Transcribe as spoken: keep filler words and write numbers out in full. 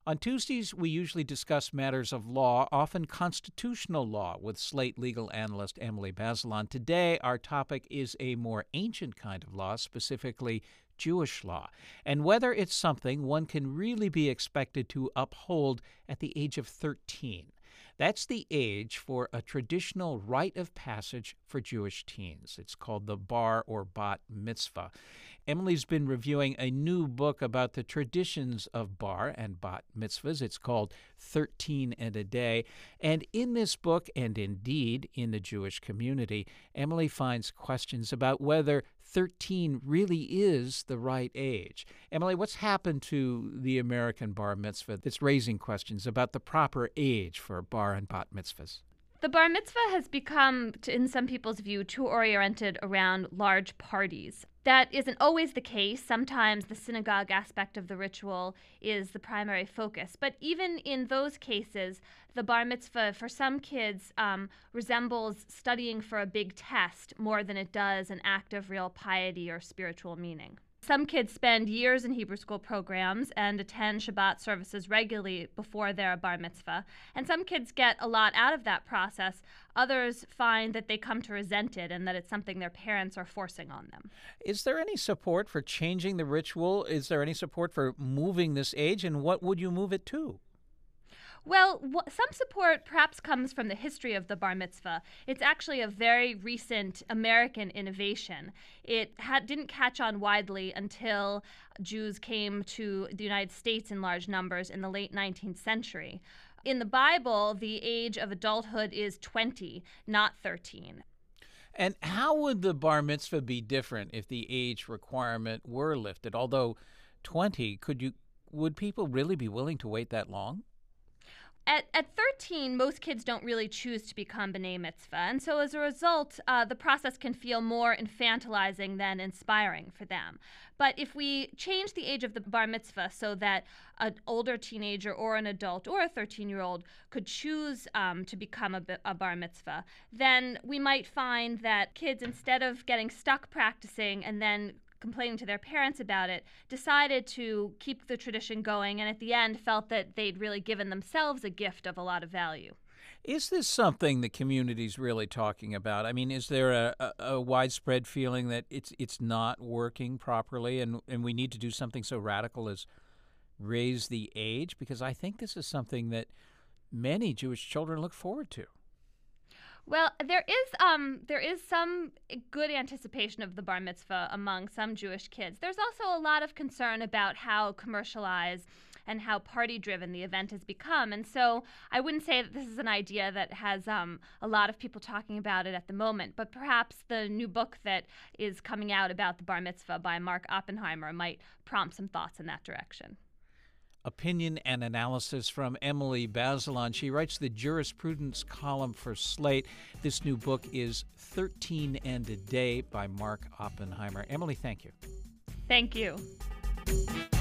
On Tuesdays, we usually discuss matters of law, often constitutional law, with Slate legal analyst Emily Bazelon. Today, our topic is a more ancient kind of law, specifically Jewish law, and whether it's something one can really be expected to uphold at the age of thirteen. That's the age for a traditional rite of passage for Jewish teens. It's called the bar or bat mitzvah. Emily's been reviewing a new book about the traditions of bar and bat mitzvahs. It's called thirteen and a Day. And in this book, and indeed in the Jewish community, Emily finds questions about whether thirteen really is the right age. Emily, what's happened to the American bar mitzvah that's raising questions about the proper age for bar and bat mitzvahs? The bar mitzvah has become, in some people's view, too oriented around large parties. That isn't always the case. Sometimes the synagogue aspect of the ritual is the primary focus. But even in those cases, the bar mitzvah for some kids um, resembles studying for a big test more than it does an act of real piety or spiritual meaning. Some kids spend years in Hebrew school programs and attend Shabbat services regularly before their bar mitzvah. And some kids get a lot out of that process. Others find that they come to resent it and that it's something their parents are forcing on them. Is there any support for changing the ritual? Is there any support for moving this age? And what would you move it to? Well, wh- some support perhaps comes from the history of the bar mitzvah. It's actually a very recent American innovation. It had, didn't catch on widely until Jews came to the United States in large numbers in the late nineteenth century. In the Bible, the age of adulthood is twenty, not thirteen. And how would the bar mitzvah be different if the age requirement were lifted? Although twenty, could you would people really be willing to wait that long? At, at thirteen, most kids don't really choose to become B'nai Mitzvah, and so as a result, uh, the process can feel more infantilizing than inspiring for them. But if we change the age of the bar mitzvah so that an older teenager or an adult or a thirteen-year-old could choose um, to become a, a bar mitzvah, then we might find that kids, instead of getting stuck practicing and then complaining to their parents about it, decided to keep the tradition going, and at the end felt that they'd really given themselves a gift of a lot of value. Is this something the community's really talking about? I mean, is there a, a, a widespread feeling that it's it's not working properly and, and we need to do something so radical as raise the age? Because I think this is something that many Jewish children look forward to. Well, there is um, there is some good anticipation of the bar mitzvah among some Jewish kids. There's also a lot of concern about how commercialized and how party-driven the event has become. And so I wouldn't say that this is an idea that has um, a lot of people talking about it at the moment, but perhaps the new book that is coming out about the bar mitzvah by Mark Oppenheimer might prompt some thoughts in that direction. Opinion and analysis from Emily Bazelon. She writes the jurisprudence column for Slate. This new book is thirteen and a Day by Mark Oppenheimer. Emily, thank you. Thank you.